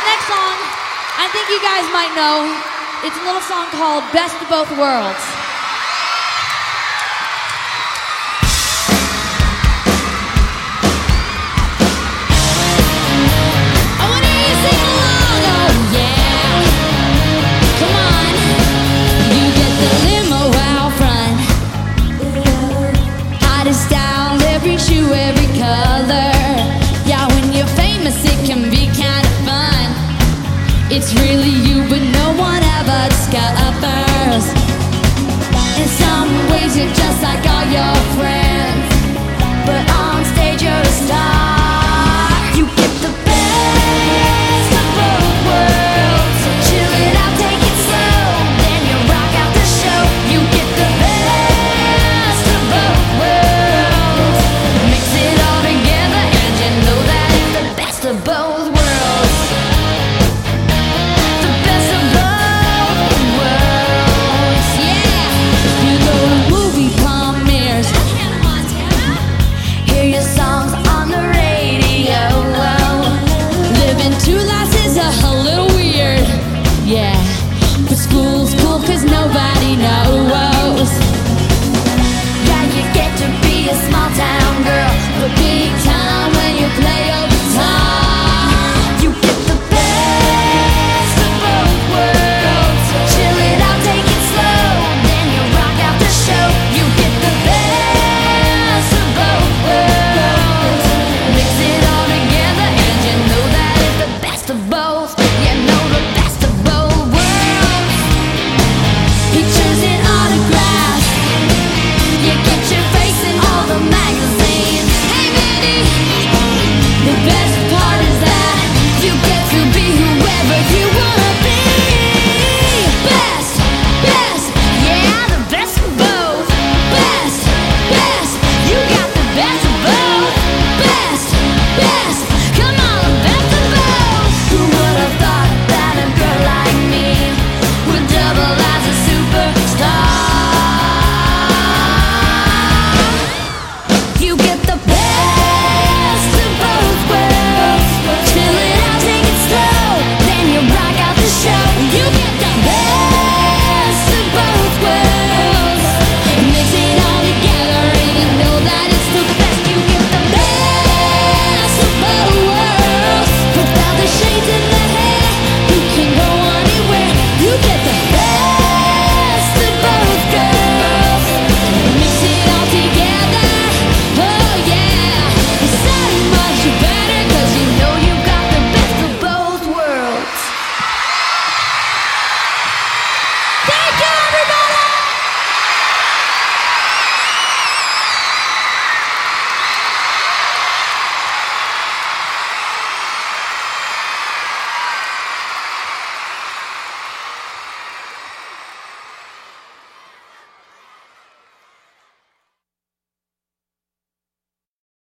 next song, I think you guys might know. It's a little song called Best of Both Worlds. I wanna hear you sing along. Oh yeah, come on. You get the limo out front, hottest style, every shoe, every color. Yeah, when you're famous, it can be kind of fun. It's really you, but no one ever discovers. In some ways, you're just like all your friends, but on stage, you're a star.